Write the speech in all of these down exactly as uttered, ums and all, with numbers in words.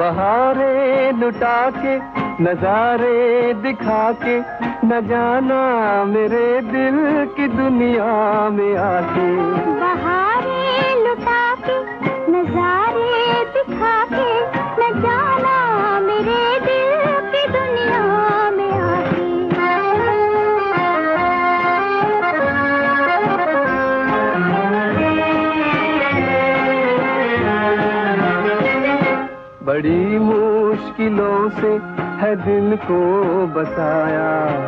बहारे लुटा के नजारे दिखा के न जाना मेरे दिल की दुनिया में आके। बहारे लुटा के नजारे दिखा के न जाना मेरे दिल की दुनिया में आके। बड़ी मुश्किलों से है दिल को बसाया,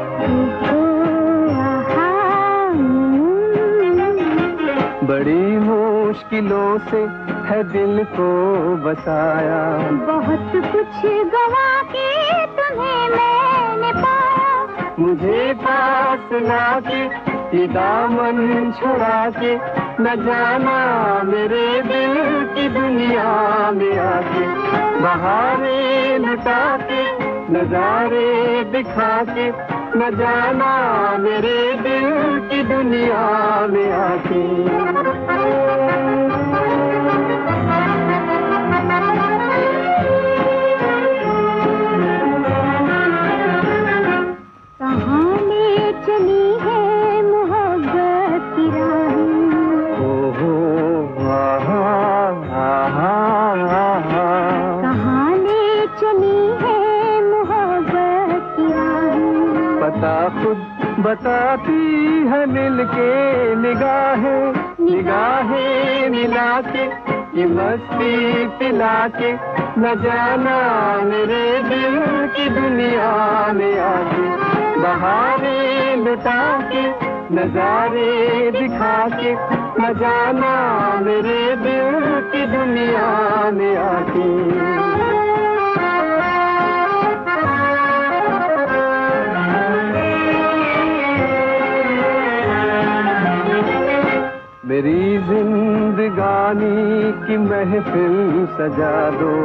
बड़ी मुश्किलों से है दिल को बसाया। बहुत कुछ गवा के तुम्हें मैंने पाया, मुझे पास लाके ये दामन छुड़ा के न जाना मेरे दिल की दुनिया में आके। बहारे लुटा के नजारे दिखा के न जाना मेरे दिल की दुनिया में आके। कहाँ ले चली है मोहब्बत की राहें, ओहो आहा आहा आहा। कहाँ ले चली है मोहब्बत की राहें। पता खुद बताती है मिलके निगाहें, निगाहें मिला के ये मस्ती पिला के न जाना मेरे दिल की दुनिया में आके। बहारे लुटा के नजारे दिखा के न जाना मेरे दिल की दुनिया में आके। मेरी जिंदगानी की महफिल सजा दो,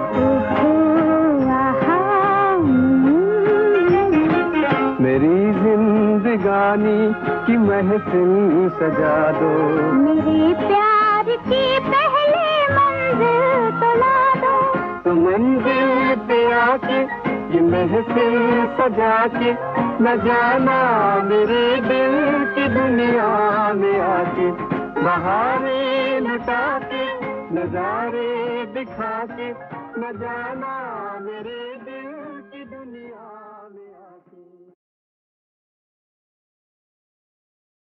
मेरी जिंदगानी की महफिल सजा दो। मेरे प्यार की पहले मंजिल तो ला दो, तो मंजिल पे आके ये महफिल सजा के न जाना मेरे दिल की दुनिया में आके। बहारे लुटा के नजारे दिखा के न जाना मेरे